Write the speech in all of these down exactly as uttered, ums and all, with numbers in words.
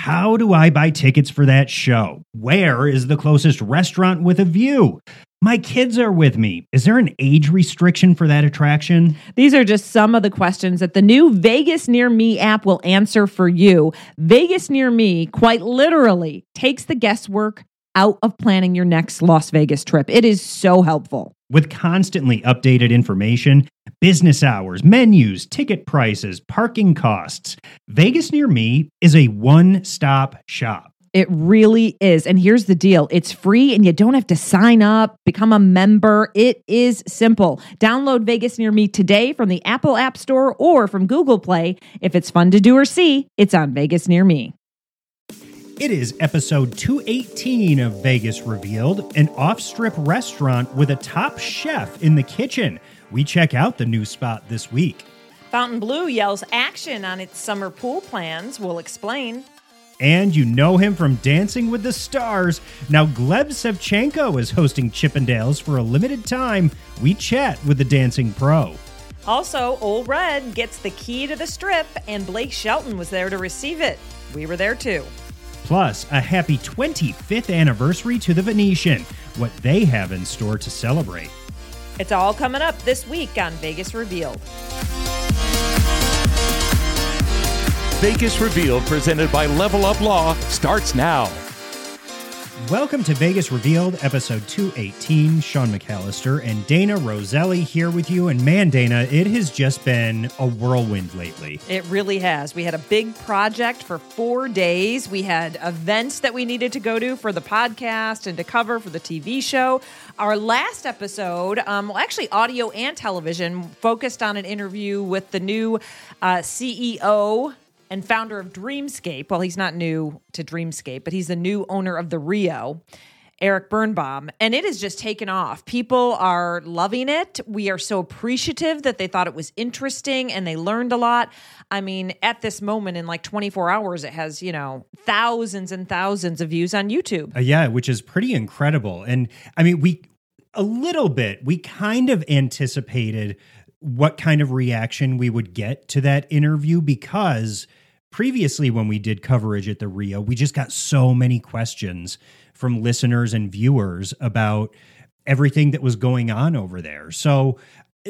How do I buy tickets for that show? Where is the closest restaurant with a view? My kids are with me. Is there an age restriction for that attraction? These are just some of the questions that the new Vegas Near Me app will answer for you. Vegas Near Me, quite literally, takes the guesswork out of planning your next Las Vegas trip. It is so helpful. With constantly updated information, business hours, menus, ticket prices, parking costs, Vegas Near Me is a one-stop shop. It really is. And here's the deal. It's free and you don't have to sign up, become a member. It is simple. Download Vegas Near Me today from the Apple App Store or from Google Play. If it's fun to do or see, it's on Vegas Near Me. It is episode two eighteen of Vegas Revealed, an off-strip restaurant with a top chef in the kitchen. We check out the new spot this week. Fontainebleau yells action on its summer pool plans. We'll explain. And you know him from Dancing with the Stars. Now Gleb Savchenko is hosting Chippendales for a limited time. We chat with the dancing pro. Also, Ole Red gets the key to the strip, and Blake Shelton was there to receive it. We were there too. Plus, a happy twenty-fifth anniversary to the Venetian, what they have in store to celebrate. It's all coming up this week on Vegas Revealed. Vegas Revealed, presented by Level Up Law, starts now. Welcome to Vegas Revealed, episode two eighteen. Sean McAllister and Dana Roselli here with you. And man, Dana, it has just been a whirlwind lately. It really has. We had a big project for four days. We had events that we needed to go to for the podcast and to cover for the T V show. Our last episode, um, well, actually audio and television, focused on an interview with the new uh, C E O and founder of Dreamscape. Well, he's not new to Dreamscape, but he's the new owner of the Rio, Eric Birnbaum. And it has just taken off. People are loving it. We are so appreciative that they thought it was interesting and they learned a lot. I mean, at this moment in like twenty-four hours, it has, you know, thousands and thousands of views on YouTube. Uh, yeah, which is pretty incredible. And I mean, we, a little bit, we kind of anticipated what kind of reaction we would get to that interview because previously when we did coverage at the Rio, we just got so many questions from listeners and viewers about everything that was going on over there. So,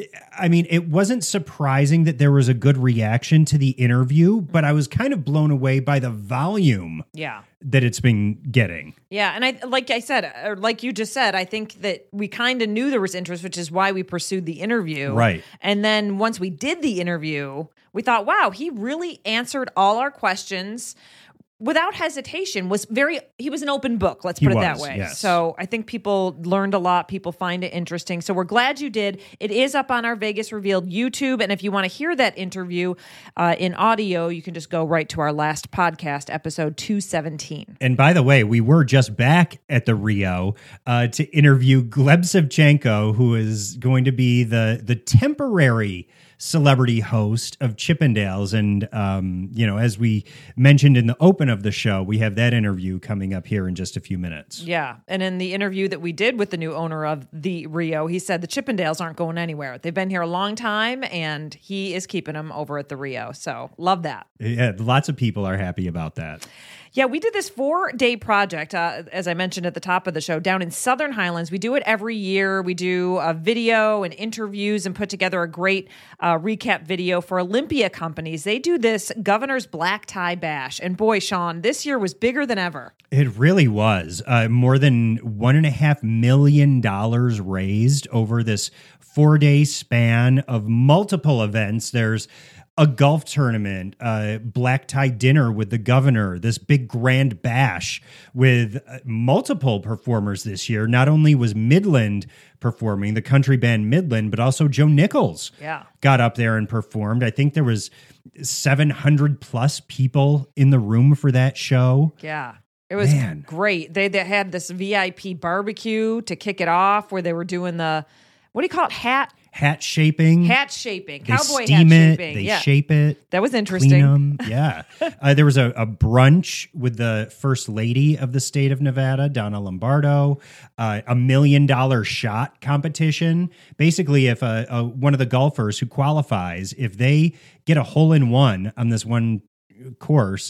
I mean, it wasn't surprising that there was a good reaction to the interview, but I was kind of blown away by the volume yeah. that it's been getting. Yeah, and I like I said, or like you just said, I think that we kind of knew there was interest, which is why we pursued the interview. Right. And then once we did the interview, we thought, wow, he really answered all our questions without hesitation. Was very he was an open book, let's He put it was, that way. yes. So I think people learned a lot. People find it interesting. So we're glad you did. It is up on our Vegas Revealed YouTube. And if you want to hear that interview uh, in audio, you can just go right to our last podcast, episode two seventeen. And by the way, we were just back at the Rio uh, to interview Gleb Savchenko, who is going to be the the temporary celebrity host of Chippendales. And, um, you know, as we mentioned in the open of the show, we have that interview coming up here in just a few minutes. Yeah. And in the interview that we did with the new owner of the Rio, he said the Chippendales aren't going anywhere. They've been here a long time and he is keeping them over at the Rio. So love that. Yeah, lots of people are happy about that. Yeah, we did this four-day project, uh, as I mentioned at the top of the show, down in Southern Highlands. We do it every year. We do a video and interviews and put together a great uh, recap video for Olympia companies. They do this Governor's Black Tie Bash. And boy, Sean, this year was bigger than ever. It really was. Uh, more than one and a half million dollars raised over this four-day span of multiple events. There's a golf tournament, a black tie dinner with the governor, this big grand bash with multiple performers this year. Not only was Midland performing, the country band Midland, but also Joe Nichols yeah. got up there and performed. I think there was seven hundred plus people in the room for that show. Yeah. It was Man. great. They, they had this V I P barbecue to kick it off where they were doing the, what do you call it? Hat? Hat shaping. Hat shaping. They Cowboy steam hat it, shaping. They yeah. shape it. That was interesting. Clean 'em. Yeah. uh, there was a, a brunch with the first lady of the state of Nevada, Donna Lombardo, uh, a million dollar shot competition. Basically, if a, a, one of the golfers who qualifies, if they get a hole in one on this one course,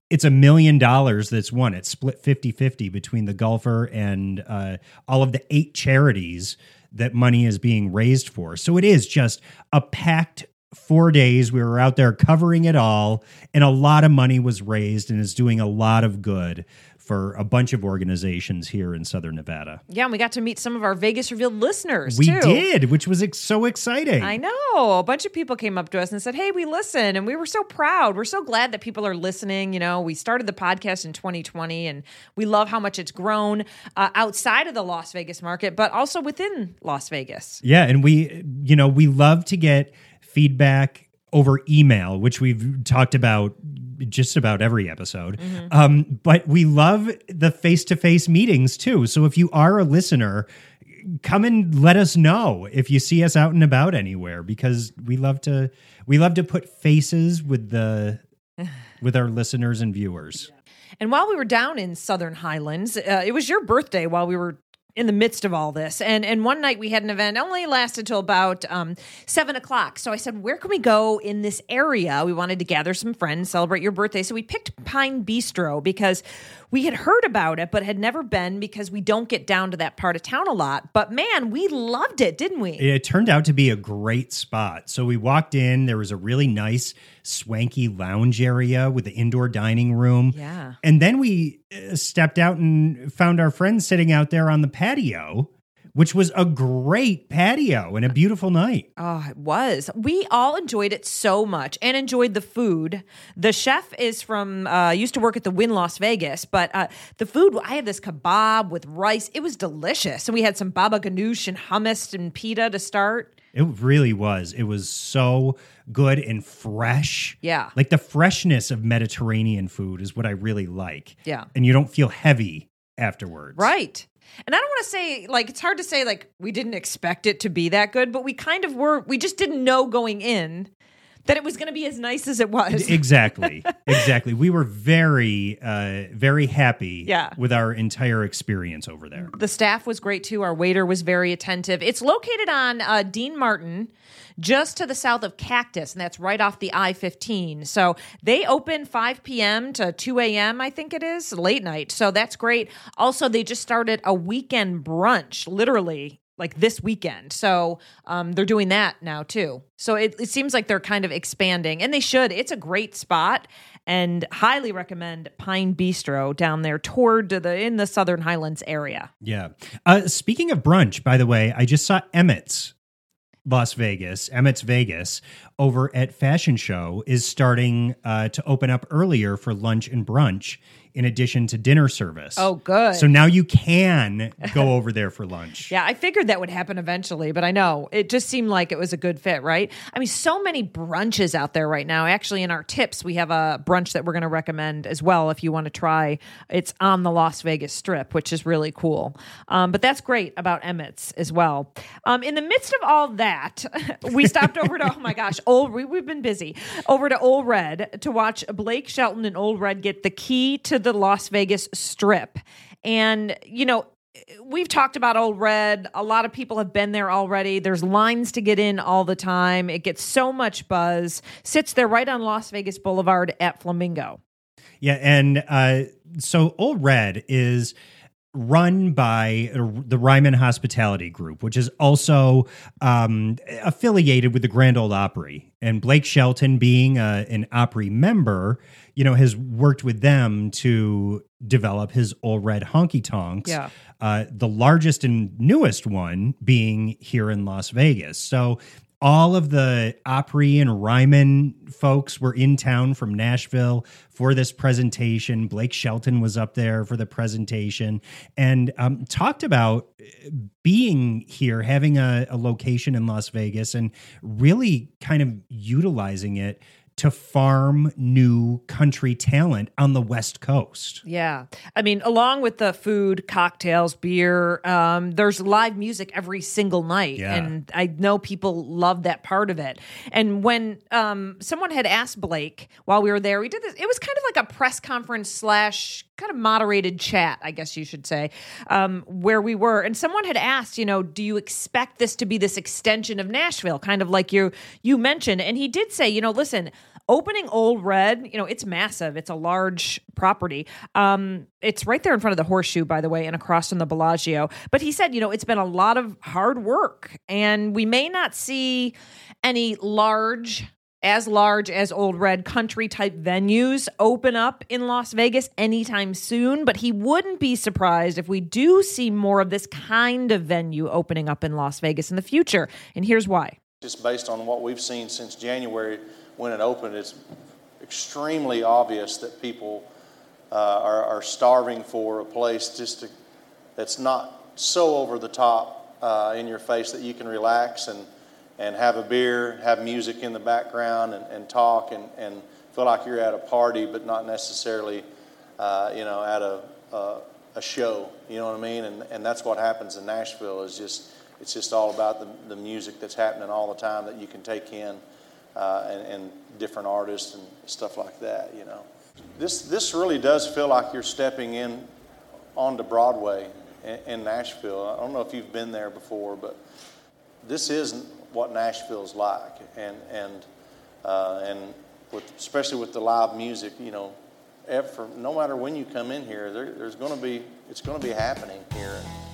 it's a million dollars that's won. It's split fifty-fifty between the golfer and uh, all of the eight charities that money is being raised for. So it is just a packed four days. We were out there covering it all, and a lot of money was raised and is doing a lot of good for a bunch of organizations here in Southern Nevada. Yeah, and we got to meet some of our Vegas Revealed listeners, we too. We did, which was ex- so exciting. I know. A bunch of people came up to us and said, hey, we listen, and we were so proud. We're so glad that people are listening. You know, we started the podcast in twenty twenty, and we love how much it's grown uh, outside of the Las Vegas market, but also within Las Vegas. Yeah, and we, you know, we love to get feedback over email, which we've talked about just about every episode. Mm-hmm. Um, but we love the face-to-face meetings too. So if you are a listener, come and let us know if you see us out and about anywhere, because we love to we love to put faces with the with our listeners and viewers. And while we were down in Southern Highlands, uh, it was your birthday while we were in the midst of all this. And and one night we had an event, only lasted till about um, seven o'clock. So I said, where can we go in this area? We wanted to gather some friends, celebrate your birthday. So we picked Pine Bistro because we had heard about it, but had never been because we don't get down to that part of town a lot. But man, we loved it, didn't we? It turned out to be a great spot. So we walked in, there was a really nice, swanky lounge area with the indoor dining room. Yeah. And then we stepped out and found our friends sitting out there on the patio, which was a great patio and a beautiful night. Oh, it was. We all enjoyed it so much and enjoyed the food. The chef is from, uh, used to work at the Wynn Las Vegas, but uh, the food, I had this kebab with rice. It was delicious. And we had some baba ganoush and hummus and pita to start. It really was. It was so good and fresh. Yeah. Like the freshness of Mediterranean food is what I really like. Yeah. And you don't feel heavy afterwards. Right. And I don't want to say, like, it's hard to say, like, we didn't expect it to be that good, but we kind of were, we just didn't know going in that it was going to be as nice as it was. Exactly. Exactly. We were very, uh, very happy yeah. with our entire experience over there. The staff was great, too. Our waiter was very attentive. It's located on uh, Dean Martin, just to the south of Cactus, and that's right off the I fifteen. So they open five p.m. to two a.m., I think it is, late night. So that's great. Also, they just started a weekend brunch, literally, like this weekend. So um, they're doing that now, too. So it, it seems like they're kind of expanding, and they should. It's a great spot, and highly recommend Pine Bistro down there toward the in the Southern Highlands area. Yeah. Uh, speaking of brunch, by the way, I just saw Emmett's Las Vegas, Emmett's Vegas, over at Fashion Show is starting uh, to open up earlier for lunch and brunch in addition to dinner service. Oh, good. So now you can go over there for lunch. Yeah, I figured that would happen eventually, but I know it just seemed like it was a good fit, right? I mean, so many brunches out there right now. Actually, in our tips, we have a brunch that we're going to recommend as well if you want to try. It's on the Las Vegas Strip, which is really cool. Um, but that's great about Emmett's as well. Um, in the midst of all that, we stopped over to, oh my gosh, Old, we, we've been busy, over to Ole Red to watch Blake Shelton and Ole Red get the key to the Las Vegas Strip. And, you know, we've talked about Ole Red. A lot of people have been there already. There's lines to get in all the time. It gets so much buzz. Sits there right on Las Vegas Boulevard at Flamingo. Yeah, and uh, so Ole Red is run by the Ryman Hospitality Group, which is also um, affiliated with the Grand Ole Opry. And Blake Shelton, being a, an Opry member, you know, has worked with them to develop his Ole Red honky tonks. Yeah. Uh, the largest and newest one being here in Las Vegas. So all of the Opry and Ryman folks were in town from Nashville for this presentation. Blake Shelton was up there for the presentation and um, talked about being here, having a, a location in Las Vegas and really kind of utilizing it to farm new country talent on the West Coast. Yeah. I mean, along with the food, cocktails, beer, um, there's live music every single night. Yeah. And I know people love that part of it. And when um, someone had asked Blake while we were there, we did this, it was kind of like a press conference slash kind of moderated chat, I guess you should say, um, where we were. And someone had asked, you know, do you expect this to be this extension of Nashville, kind of like you you mentioned? And he did say, you know, listen, opening Ole Red, you know, it's massive. It's a large property. Um, it's right there in front of the Horseshoe, by the way, and across from the Bellagio. But he said, you know, it's been a lot of hard work, and we may not see any large, as large as Ole Red country type venues open up in Las Vegas anytime soon, but he wouldn't be surprised if we do see more of this kind of venue opening up in Las Vegas in the future. And here's why. Just based on what we've seen since January when it opened, it's extremely obvious that people uh, are, are starving for a place just to, that's not so over the top uh, in your face that you can relax and and have a beer, have music in the background, and, and talk, and, and feel like you're at a party, but not necessarily, uh, you know, at a, a a show. You know what I mean? And and that's what happens in Nashville. Is just it's just all about the the music that's happening all the time that you can take in, uh, and, and different artists and stuff like that. You know, this this really does feel like you're stepping in onto Broadway in, in Nashville. I don't know if you've been there before, but this isn't what Nashville's like, and and uh, and with, especially with the live music, you know, for, no matter when you come in here, there, there's going to be it's going to be happening here.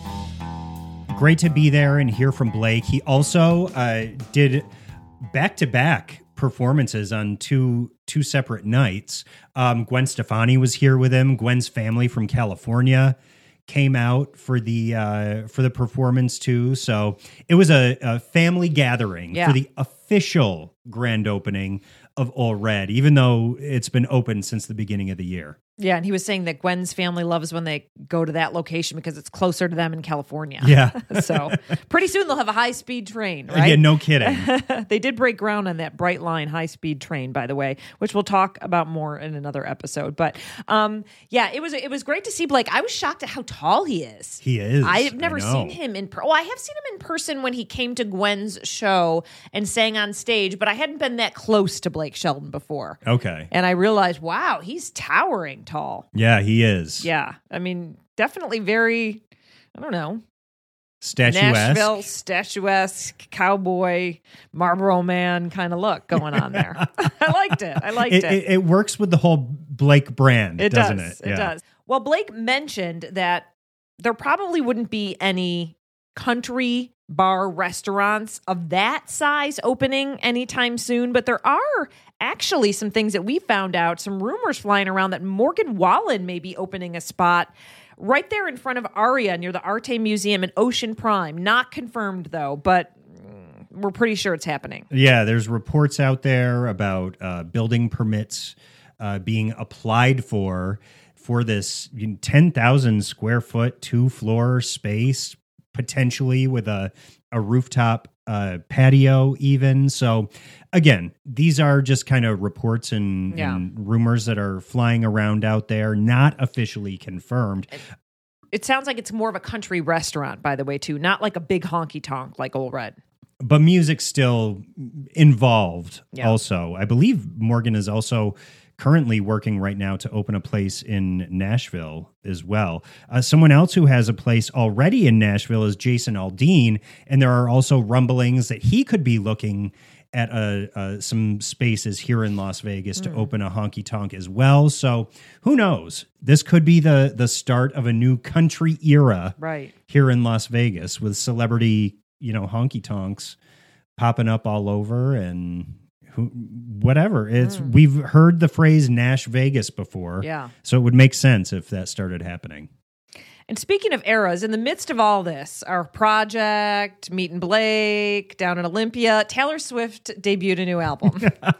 Great to be there and hear from Blake. He also uh, did back-to-back performances on two two separate nights. Um, Gwen Stefani was here with him. Gwen's family from California came out for the uh, for the performance too. So it was a, a family gathering yeah. for the official grand opening of Ole Red, even though it's been open since the beginning of the year. Yeah, and he was saying that Gwen's family loves when they go to that location because it's closer to them in California. Yeah. So pretty soon they'll have a high-speed train, right? Yeah, no kidding. They did break ground on that Bright Line high-speed train, by the way, which we'll talk about more in another episode. But um, yeah, it was it was great to see Blake. I was shocked at how tall he is. He is. I've never I seen him in person. Well, I have seen him in person when he came to Gwen's show and sang on stage, but I hadn't been that close to Blake Shelton before. Okay. And I realized, wow, he's towering tall. Yeah, he is. Yeah. I mean, definitely very, I don't know. Statuesque. Nashville, statuesque, cowboy, Marlboro Man kind of look going on there. I liked it. I liked it, it. it. It works with the whole Blake brand, It doesn't does. it? It Yeah. does. Well, Blake mentioned that there probably wouldn't be any country bar restaurants of that size opening anytime soon, but there are actually some things that we found out, some rumors flying around that Morgan Wallen may be opening a spot right there in front of Aria near the Arte Museum in Ocean Prime. Not confirmed though, but we're pretty sure it's happening. Yeah, there's reports out there about uh, building permits uh, being applied for for this ten thousand square foot, two floor space, potentially with a, a rooftop uh, patio even. So again, these are just kind of reports and, Yeah. and rumors that are flying around out there, not officially confirmed. It sounds like it's more of a country restaurant, by the way, too, not like a big honky tonk like Ole Red. But music's still involved Yeah. also. I believe Morgan is also currently working right now to open a place in Nashville as well. Uh, someone else who has a place already in Nashville is Jason Aldean, and there are also rumblings that he could be looking at uh, uh, some spaces here in Las Vegas to open a honky tonk as well. So who knows? This could be the the start of a new country era Right. here in Las Vegas with celebrity, you know, honky tonks popping up all over and who, whatever. It's Mm. we've heard the phrase Nash Vegas before. Yeah. So it would make sense if that started happening. And speaking of eras, in the midst of all this, our project, Meet and Blake, down in Olympia, Taylor Swift debuted a new album.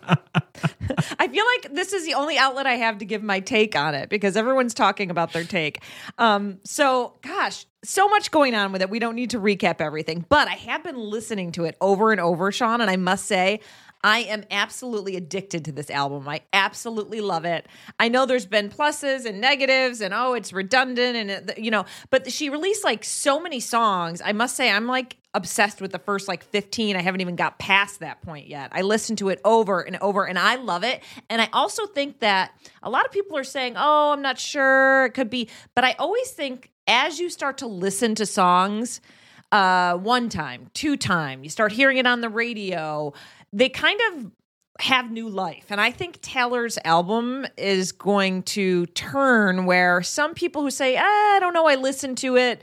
I feel like this is the only outlet I have to give my take on it because everyone's talking about their take. Um, so, gosh, so much going on with it. We don't need to recap everything, but I have been listening to it over and over, Sean, and I must say, I am absolutely addicted to this album. I absolutely love it. I know there's been pluses and negatives and, oh, it's redundant and, it, you know, but she released like so many songs. I must say I'm like obsessed with the first like fifteen. I haven't even got past that point yet. I listened to it over and over and I love it. And I also think that a lot of people are saying, oh, I'm not sure. It could be. But I always think as you start to listen to songs uh, one time, two time, you start hearing it on the radio, they kind of have new life. And I think Taylor's album is going to turn where some people who say, ah, I don't know, I listened to it,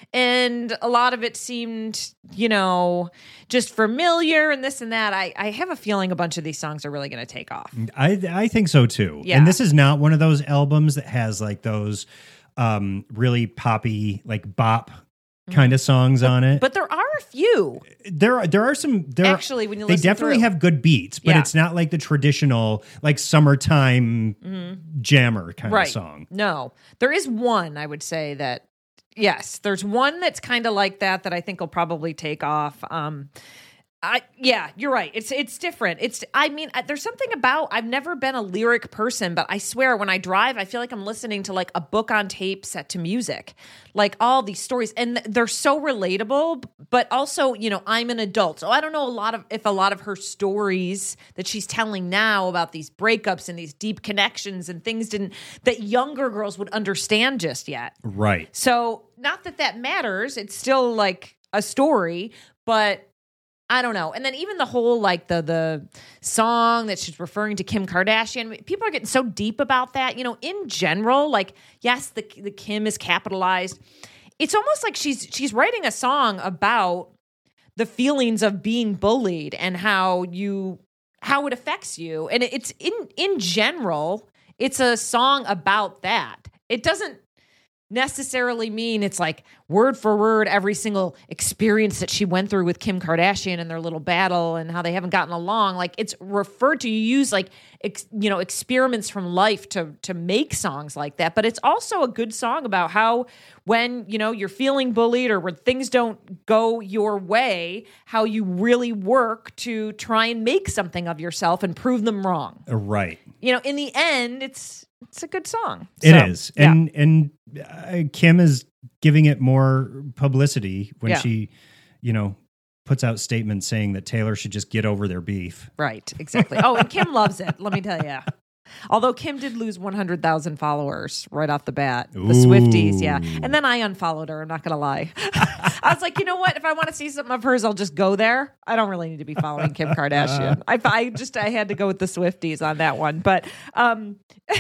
and a lot of it seemed, you know, just familiar and this and that. I, I have a feeling a bunch of these songs are really going to take off. I I think so too. Yeah. And this is not one of those albums that has like those um, really poppy, like bop kind of songs on it. But there are a few. There, there are some. There Actually, when you they listen definitely through. have good beats, but Yeah. it's not like the traditional like summertime jammer kind Right. of song. No, there is one, I would say that, yes, there's one that's kind of like that that I think will probably take off. Um, I, yeah, you're right. It's it's different. It's I mean, uh, there's something about I've never been a lyric person, but I swear when I drive, I feel like I'm listening to like a book on tape set to music, like all these stories, and they're so relatable. But also, you know, I'm an adult, so I don't know a lot of if a lot of her stories that she's telling now about these breakups and these deep connections and things didn't that younger girls would understand just yet. Right. So not that that matters. It's still like a story, but I don't know. And then even the whole like the the song that she's referring to Kim Kardashian, people are getting so deep about that. You know, in general, like yes, the the Kim is capitalized. It's almost like she's she's writing a song about the feelings of being bullied and how you how it affects you. And it's in in general, it's a song about that. It doesn't necessarily mean it's like word for word every single experience that she went through with Kim Kardashian and their little battle and how they haven't gotten along. Like it's referred to, you use like, ex, you know, experiments from life to, to make songs like that. But it's also a good song about how when, you know, you're feeling bullied or when things don't go your way, how you really work to try and make something of yourself and prove them wrong. Right. You know, in the end, it's, it's a good song. It So, is. yeah. And and uh, Kim is giving it more publicity when Yeah. she, you know, puts out statements saying that Taylor should just get over their beef. Right, exactly. Oh, and Kim loves it, let me tell you. Although Kim did lose one hundred thousand followers right off the bat. The Ooh. Swifties, yeah. And then I unfollowed her, I'm not going to lie. I was like, you know what? If I want to see something of hers, I'll just go there. I don't really need to be following Kim Kardashian. I, I just, I had to go with the Swifties on that one. But, um,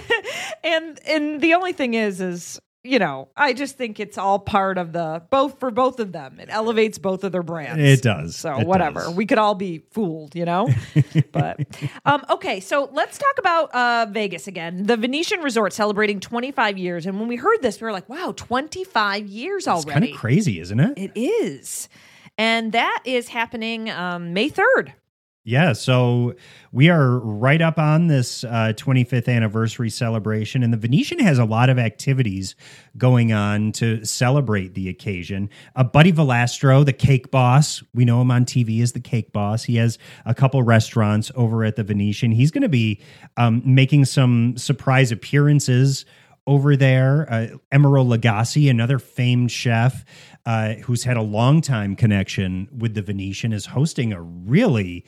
and, and the only thing is, is, you know, I just think it's all part of the, both for both of them. It elevates both of their brands. It does. So It whatever. does. We could all be fooled, you know? But, um, okay. So let's talk about uh, Vegas again. The Venetian Resort celebrating twenty-five years. And when we heard this, we were like, wow, twenty-five years It's already. kind of crazy, isn't it? It is. And that is happening um, May third. Yeah, so we are right up on this uh, twenty-fifth anniversary celebration, and the Venetian has a lot of activities going on to celebrate the occasion. Uh, Buddy Valastro, the cake boss, we know him on T V as the cake boss. He has a couple restaurants over at the Venetian. He's going to be um, making some surprise appearances over there. Uh, Emeril Lagasse, another famed chef uh, who's had a long time connection with the Venetian, is hosting a really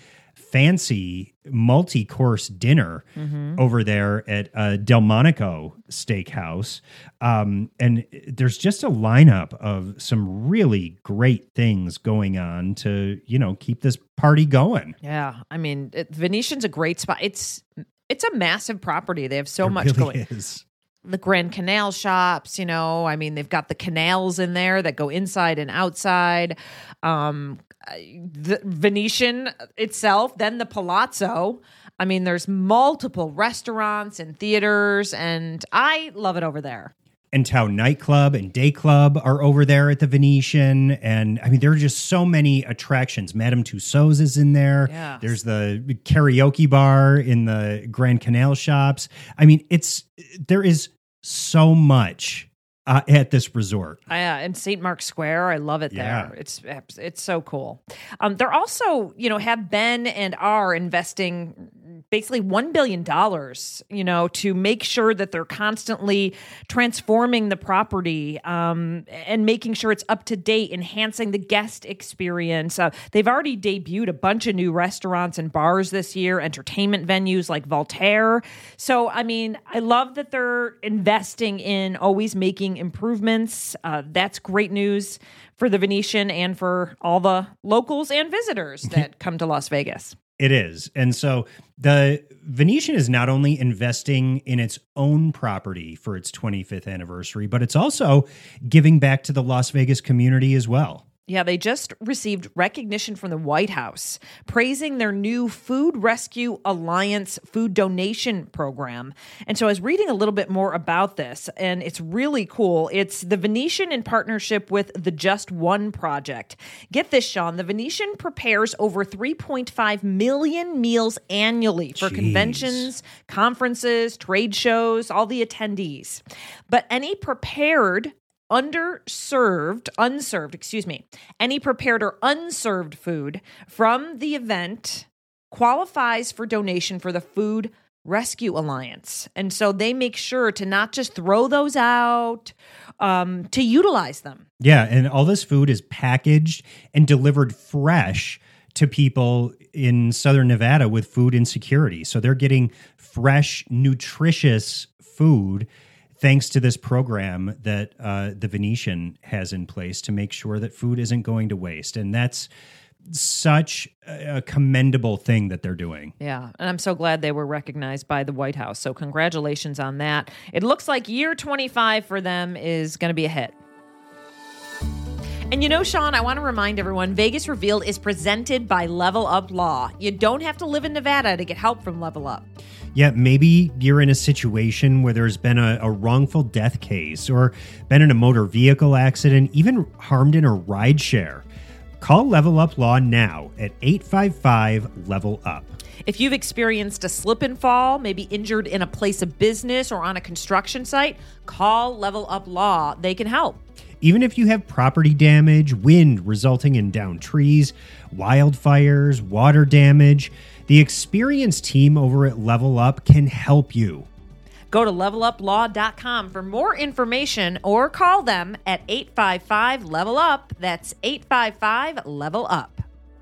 fancy multi-course dinner Mm-hmm. over there at uh, Delmonico Steakhouse. Um, and there's just a lineup of some really great things going on to, you know, keep this party going. Yeah. I mean, it, Venetian's a great spot. It's it's a massive property. They have so It much really going. is. The Grand Canal shops, you know, I mean, they've got the canals in there that go inside and outside. Um, the Venetian itself, then the Palazzo. I mean, there's multiple restaurants and theaters, and I love it over there. And Tao Nightclub and Day Club are over there at the Venetian. And I mean, there are just so many attractions. Madame Tussauds is in there. Yeah. There's the karaoke bar in the Grand Canal shops. I mean, it's there is so much uh, at this resort. Uh, and Saint Mark's Square, I love it Yeah. there. It's it's so cool. Um, they're also, you know, have been and are investing basically one billion dollars, you know, to make sure that they're constantly transforming the property um, and making sure it's up to date, enhancing the guest experience. Uh, they've already debuted a bunch of new restaurants and bars this year, entertainment venues like Voltaire. So, I mean, I love that they're investing in always making improvements. Uh, that's great news for the Venetian and for all the locals and visitors that come to Las Vegas. It is. And so the Venetian is not only investing in its own property for its twenty-fifth anniversary, but it's also giving back to the Las Vegas community as well. Yeah, they just received recognition from the White House, praising their new Food Rescue Alliance food donation program. And so I was reading a little bit more about this, and it's really cool. It's the Venetian in partnership with the Just One Project. Get this, Sean, the Venetian prepares over three point five million meals annually for Jeez. conventions, conferences, trade shows, all the attendees. But any prepared underserved, unserved, excuse me, any prepared or unserved food from the event qualifies for donation for the Food Rescue Alliance. And so they make sure to not just throw those out, um, to utilize them. Yeah, and all this food is packaged and delivered fresh to people in Southern Nevada with food insecurity. So they're getting fresh, nutritious food thanks to this program that uh, the Venetian has in place to make sure that food isn't going to waste. And that's such a commendable thing that they're doing. Yeah, and I'm so glad they were recognized by the White House. So congratulations on that. It looks like year twenty-five for them is going to be a hit. And you know, Sean, I want to remind everyone, Vegas Revealed is presented by Level Up Law. You don't have to live in Nevada to get help from Level Up. Yeah, maybe you're in a situation where there's been a, a wrongful death case or been in a motor vehicle accident, even harmed in a ride share. Call Level Up Law now at eight five five, level up. If you've experienced a slip and fall, maybe injured in a place of business or on a construction site, call Level Up Law. They can help. Even if you have property damage, wind resulting in downed trees, wildfires, water damage, the experienced team over at Level Up can help you. Go to level up law dot com for more information or call them at eight five five, level up. That's eight five five, level up.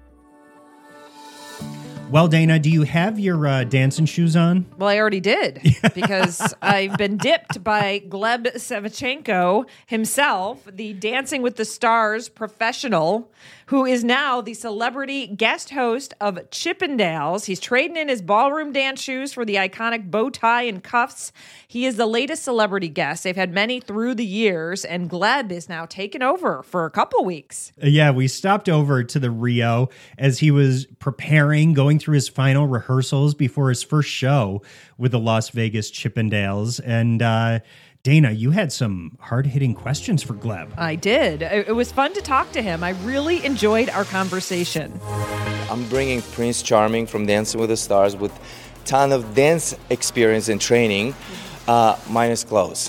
Well, Dana, do you have your uh, dancing shoes on? Well, I already did because I've been dipped by Gleb Savchenko himself, the Dancing with the Stars professional, who is now the celebrity guest host of Chippendales. He's trading in his ballroom dance shoes for the iconic bow tie and cuffs. He is the latest celebrity guest. They've had many through the years, and Gleb is now taken over for a couple weeks. Yeah, we stopped over to the Rio as he was preparing, going through his final rehearsals before his first show with the Las Vegas Chippendales. And uh, Dana, you had some hard-hitting questions for Gleb. I did. It was fun to talk to him. I really enjoyed our conversation. I'm bringing Prince Charming from Dancing with the Stars with a ton of dance experience and training, uh, minus clothes.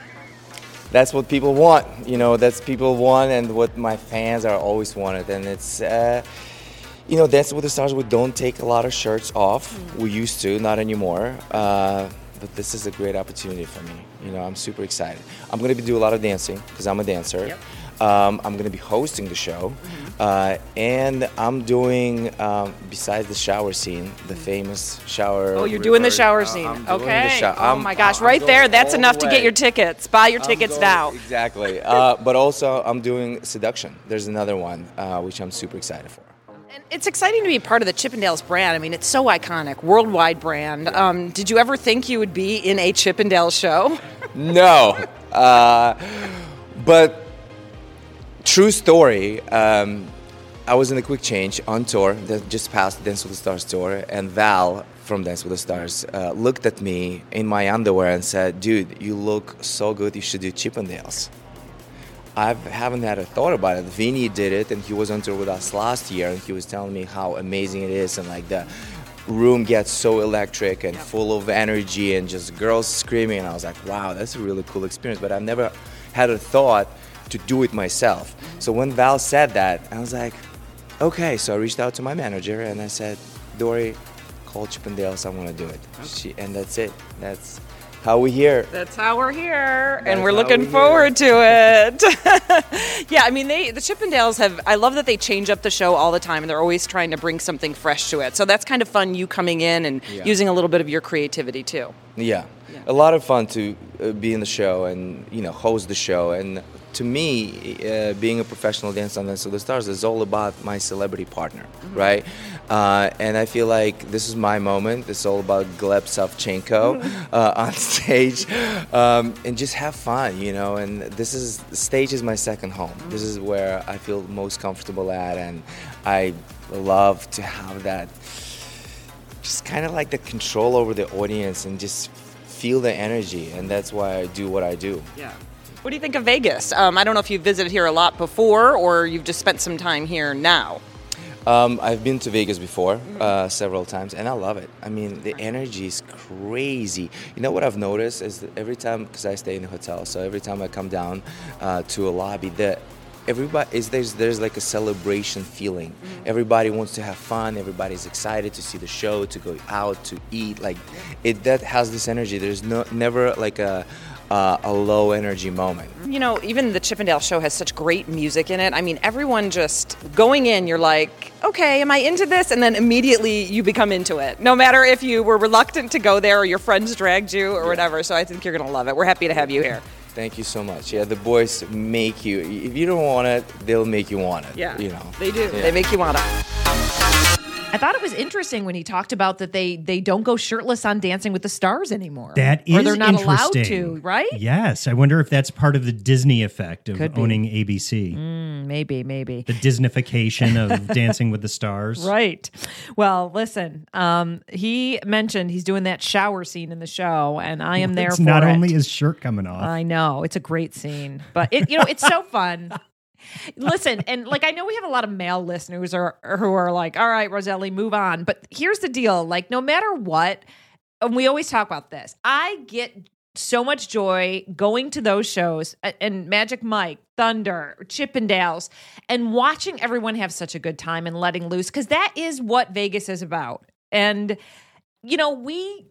That's what people want, you know, that's people want and what my fans are always wanted. And it's, uh, you know, Dancing with the Stars, we don't take a lot of shirts off. Mm-hmm. We used to, not anymore. Uh, but this is a great opportunity for me. You know, I'm super excited. I'm going to be doing a lot of dancing because I'm a dancer. Yep. Um, I'm going to be hosting the show. Mm-hmm. Uh, and I'm doing, um, besides the shower scene, the famous shower. Oh, you're doing the shower scene. I'm okay. Doing the show- oh, I'm, my gosh. I'm right there. That's the enough to get your tickets. Buy your I'm tickets going, now. Exactly. uh, but also, I'm doing Seduction. There's another one, uh, which I'm super excited for. And it's exciting to be part of the Chippendales brand. I mean, it's so iconic, worldwide brand. Um, did you ever think you would be in a Chippendales show? No. Uh, but true story, um, I was in a Quick Change on tour that just passed Dance with the Stars tour, and Val from Dance with the Stars uh, looked at me in my underwear and said, dude, you look so good, you should do Chippendales. I haven't had a thought about it. Vinny did it, and he was on tour with us last year, and he was telling me how amazing it is, and like the room gets so electric and full of energy and just girls screaming, and I was like, wow, that's a really cool experience, but I've never had a thought to do it myself. So when Val said that, I was like, okay. So I reached out to my manager, and I said, Dory, call Chippendales, I want to do it. She, and that's it. That's how we here. That's how we're here, That's and we're looking we're forward to it. Yeah, I mean, they the Chippendales have. I love that they change up the show all the time, and they're always trying to bring something fresh to it. So that's kind of fun. You coming in and Yeah. using a little bit of your creativity too. Yeah. Yeah. a lot of fun to uh, be in the show and, you know, host the show. And to me, uh, being a professional dancer on Dance with the Stars is all about my celebrity partner, mm-hmm. right? Uh, and I feel like this is my moment. It's all about Gleb Savchenko mm-hmm. uh, on stage, um, and just have fun, you know. And this is the stage is my second home. Mm-hmm. This is where I feel most comfortable at, and I love to have that, just kind of like the control over the audience and just feel the energy. And that's why I do what I do. Yeah. What do you think of Vegas? Um, I don't know if you've visited here a lot before or you've just spent some time here now. Um, I've been to Vegas before uh, several times, and I love it. I mean, the energy is crazy. You know what I've noticed is that every time, because I stay in a hotel, so every time I come down uh, to a lobby, that everybody is there's there's like a celebration feeling. Mm-hmm. Everybody wants to have fun. Everybody's excited to see the show, to go out, to eat. Like it, that has this energy. There's no never like a. Uh, a low energy moment. You know, even the Chippendale show has such great music in it. I mean, everyone just going in, you're like, okay, am I into this? And then immediately you become into it. No matter if you were reluctant to go there or your friends dragged you or yeah. whatever. So I think you're going to love it. We're happy to have you here. Thank you so much. Yeah, the boys make you. If you don't want it, they'll make you want it. Yeah, you know. They do. Yeah. They make you want it. I thought it was interesting when he talked about that they they don't go shirtless on Dancing with the Stars anymore. That is or they're not interesting. allowed to, right? Yes. I wonder if that's part of the Disney effect of Could owning be. A B C. Mm, maybe, maybe. The Disneyfication of Dancing with the Stars. Right. Well, listen, um, he mentioned he's doing that shower scene in the show, and I am there it's for not it. only his shirt coming off. I know. It's a great scene. But, it, you know, it's so fun. Listen, and like I know we have a lot of male listeners or, or who are like, all right, Roselli, move on. But here's the deal. Like, no matter what, and we always talk about this, I get so much joy going to those shows and Magic Mike, Thunder, Chippendales, and watching everyone have such a good time and letting loose, because that is what Vegas is about. And, you know, we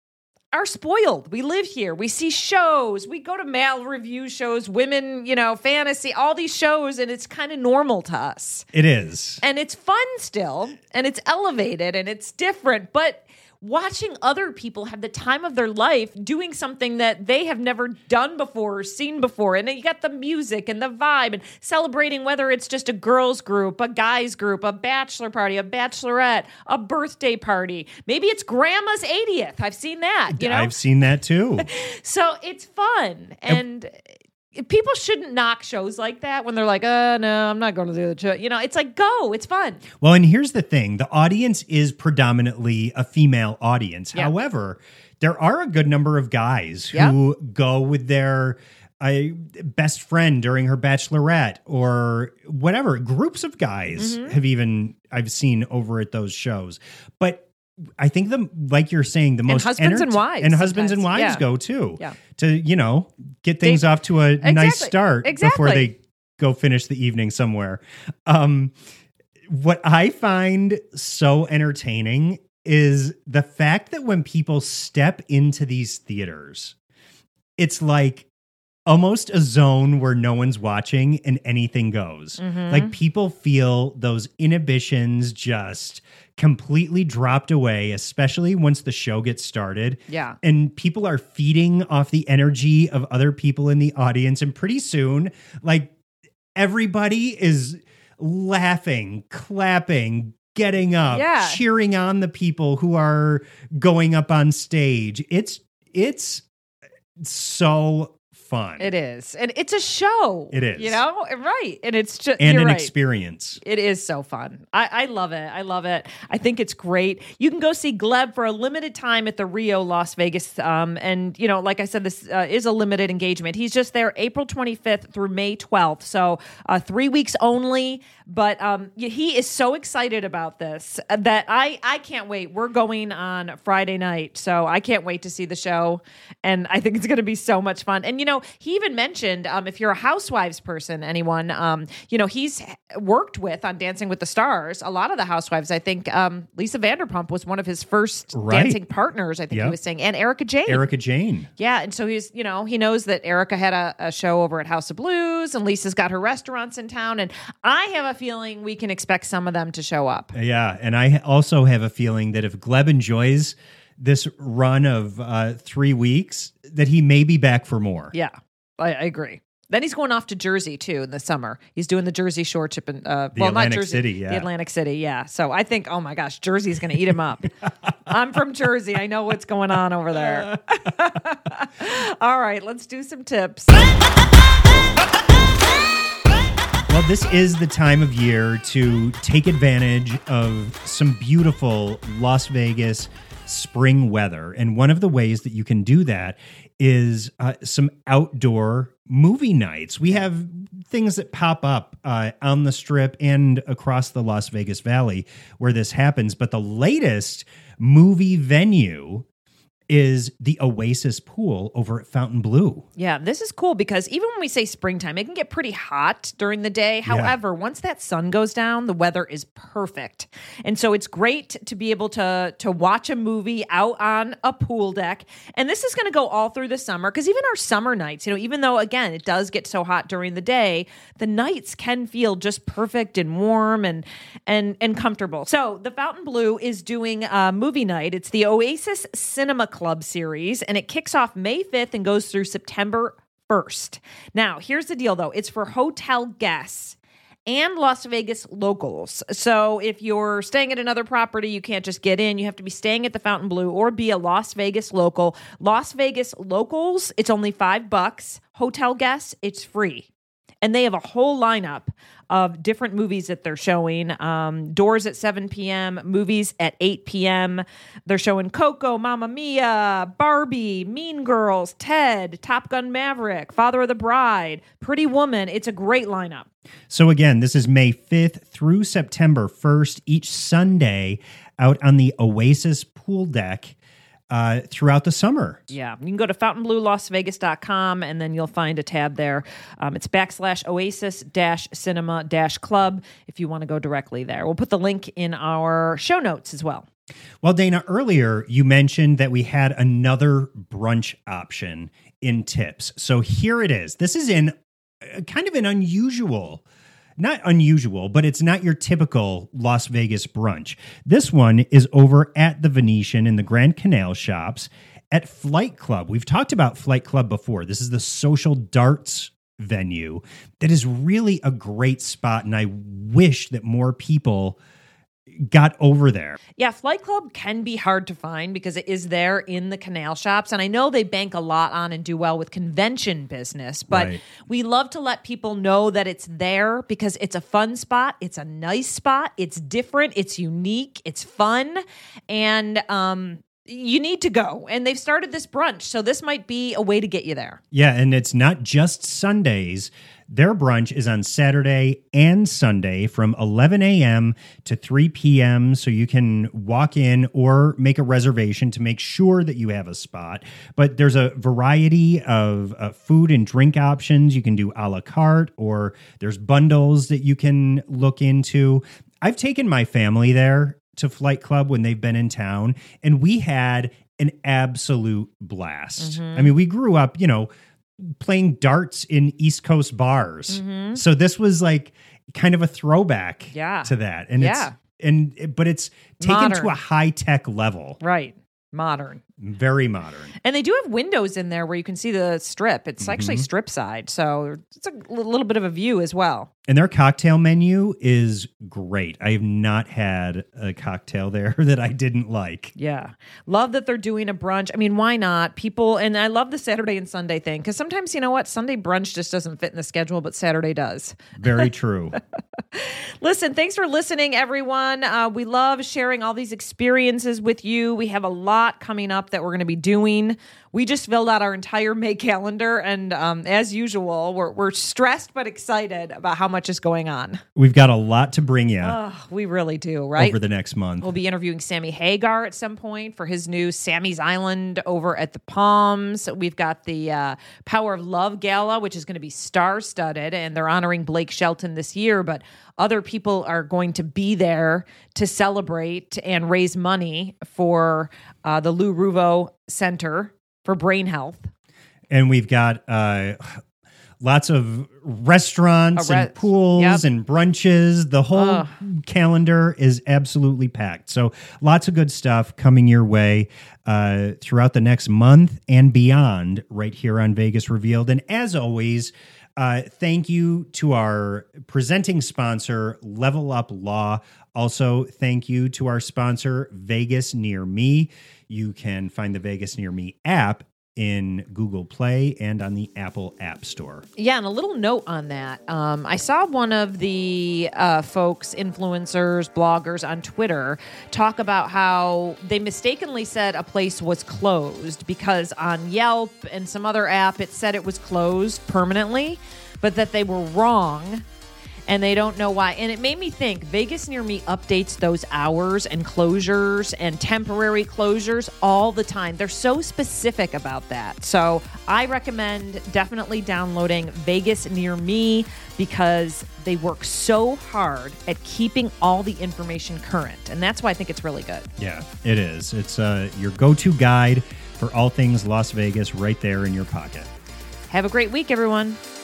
are spoiled. We live here. We see shows. We go to male review shows, women, you know, fantasy, all these shows, and it's kind of normal to us. It is. And it's fun still, and it's elevated, and it's different, but watching other people have the time of their life doing something that they have never done before or seen before. And you got the music and the vibe and celebrating, whether it's just a girls group, a guys group, a bachelor party, a bachelorette, a birthday party. Maybe it's grandma's eightieth. I've seen that, you know? I've seen that too. So it's fun. And, and people shouldn't knock shows like that when they're like, oh, no, I'm not going to do the show. You know, it's like, go, it's fun. Well, and here's the thing. The audience is predominantly a female audience. Yeah. However, there are a good number of guys Yeah. who go with their uh, best friend during her bachelorette or whatever. Groups of guys Mm-hmm. have even, I've seen over at those shows. But I think the like you're saying the most husbands and wives and husbands and sometimes. wives Yeah. go too Yeah. to you know get things They- off to a Exactly. nice start Exactly. before they go finish the evening somewhere. Um, what I find so entertaining is the fact that when people step into these theaters, it's like almost a zone where no one's watching and anything goes. Mm-hmm. Like people feel those inhibitions just completely dropped away, especially once the show gets started. Yeah. And people are feeding off the energy of other people in the audience. And pretty soon, like everybody is laughing, clapping, getting up, Yeah. cheering on the people who are going up on stage. It's, it's so fun. It is. And it's a show. It is. You know? Right. And it's just, and you're an right. experience. It is so fun. I, I love it. I love it. I think it's great. You can go see Gleb for a limited time at the Rio Las Vegas. Um, and, you know, like I said, this uh, is a limited engagement. He's just there April twenty-fifth through May twelfth. So uh, three weeks only. But um, he is so excited about this that I, I can't wait. We're going on Friday night. So I can't wait to see the show. And I think it's going to be so much fun. And, you know, he even mentioned um, if you're a Housewives person, anyone, um, you know, he's worked with on Dancing with the Stars, a lot of the Housewives. I think um, Lisa Vanderpump was one of his first Right. dancing partners, I think Yep. he was saying, and Erica Jane. Erica Jane. Yeah, and so he's, you know, he knows that Erica had a, a show over at House of Blues, and Lisa's got her restaurants in town, and I have a feeling we can expect some of them to show up. Yeah. And I also have a feeling that if Gleb enjoys this run of uh, three weeks that he may be back for more. Yeah, I, I agree. Then he's going off to Jersey, too, in the summer. He's doing the Jersey Shore trip in, uh, The well, Atlantic not Jersey, City, yeah. The Atlantic City, yeah. So I think, oh my gosh, Jersey's going to eat him up. I'm from Jersey. I know what's going on over there. All right, let's do some tips. Well, this is the time of year to take advantage of some beautiful Las Vegas spring weather. And one of the ways that you can do that is uh, some outdoor movie nights. We have things that pop up uh, on the Strip and across the Las Vegas Valley where this happens. But the latest movie venue is the Oasis Pool over at Fontainebleau. Yeah, this is cool because even when we say springtime, it can get pretty hot during the day. However, yeah. once that sun goes down, the weather is perfect. And so it's great to be able to, to watch a movie out on a pool deck. And this is going to go all through the summer because even our summer nights, you know, even though, again, it does get so hot during the day, the nights can feel just perfect and warm and and and comfortable. So the Fontainebleau is doing a movie night. It's the Oasis Cinema Club series, and it kicks off May fifth and goes through September first. Now, here's the deal, though. It's for hotel guests and Las Vegas locals. So if you're staying at another property, you can't just get in. You have to be staying at the Fontainebleau or be a Las Vegas local. Las Vegas locals, it's only five bucks. Hotel guests, it's free. And they have a whole lineup of different movies that they're showing. Um, doors at seven p.m., movies at eight p.m. They're showing Coco, Mamma Mia, Barbie, Mean Girls, Ted, Top Gun Maverick, Father of the Bride, Pretty Woman. It's a great lineup. So again, this is May fifth through September first, each Sunday out on the Oasis pool deck. Uh, throughout the summer. Yeah. You can go to fontainebleau las vegas dot com and then you'll find a tab there. Um, it's backslash oasis dash cinema dash club if you want to go directly there. We'll put the link in our show notes as well. Well, Dana, earlier you mentioned that we had another brunch option in tips. So here it is. This is in uh, kind of an unusual Not unusual, but it's not your typical Las Vegas brunch. This one is over at the Venetian in the Grand Canal Shops at Flight Club. We've talked about Flight Club before. This is the social darts venue that is really a great spot, and I wish that more people got over there. Yeah, Flight Club can be hard to find because it is there in the canal shops. And I know they bank a lot on and do well with convention business, but Right. we love to let people know that it's there because it's a fun spot. It's a nice spot. It's different. It's unique. It's fun. And, um, you need to go. And they've started this brunch. So this might be a way to get you there. Yeah, and it's not just Sundays. Their brunch is on Saturday and Sunday from eleven a.m. to three p.m. So you can walk in or make a reservation to make sure that you have a spot. But there's a variety of uh, food and drink options. You can do a la carte, or there's bundles that you can look into. I've taken my family there to Flight Club when they've been in town, and we had an absolute blast. Mm-hmm. I mean, we grew up, you know, playing darts in East Coast bars. Mm-hmm. So this was like kind of a throwback Yeah. to that. And Yeah. it's and but it's taken Modern. to a high-tech level. Right. Modern. Very modern. And they do have windows in there where you can see the strip. It's actually Mm-hmm. strip side. So it's a little bit of a view as well. And their cocktail menu is great. I have not had a cocktail there that I didn't like. Yeah. Love that they're doing a brunch. I mean, why not? People, and I love the Saturday and Sunday thing because sometimes, you know what? Sunday brunch just doesn't fit in the schedule, but Saturday does. Very true. Listen, thanks for listening, everyone. Uh, we love sharing all these experiences with you. We have a lot coming up that we're going to be doing. We just filled out our entire May calendar, and um, as usual, we're, we're stressed but excited about how much is going on. We've got a lot to bring you Oh, we really do, right? over the next month. We'll be interviewing Sammy Hagar at some point for his new Sammy's Island over at the Palms. We've got the uh, Power of Love Gala, which is going to be star-studded, and they're honoring Blake Shelton this year, but other people are going to be there to celebrate and raise money for uh, the Lou Ruvo Center for Brain Health. And we've got uh, lots of restaurants A re- and pools yep. and brunches. The whole Ugh. calendar is absolutely packed. So lots of good stuff coming your way uh, throughout the next month and beyond right here on Vegas Revealed. And as always, uh, thank you to our presenting sponsor, Level Up Law. Also, thank you to our sponsor, Vegas Near Me. You can find the Vegas Near Me app in Google Play and on the Apple App Store. Yeah, and a little note on that. Um, I saw one of the uh, folks, influencers, bloggers on Twitter talk about how they mistakenly said a place was closed because on Yelp and some other app it said it was closed permanently, but that they were wrong. And they don't know why. And it made me think, Vegas Near Me updates those hours and closures and temporary closures all the time. They're so specific about that. So I recommend definitely downloading Vegas Near Me because they work so hard at keeping all the information current. And that's why I think it's really good. Yeah, it is. It's uh, your go-to guide for all things Las Vegas right there in your pocket. Have a great week, everyone.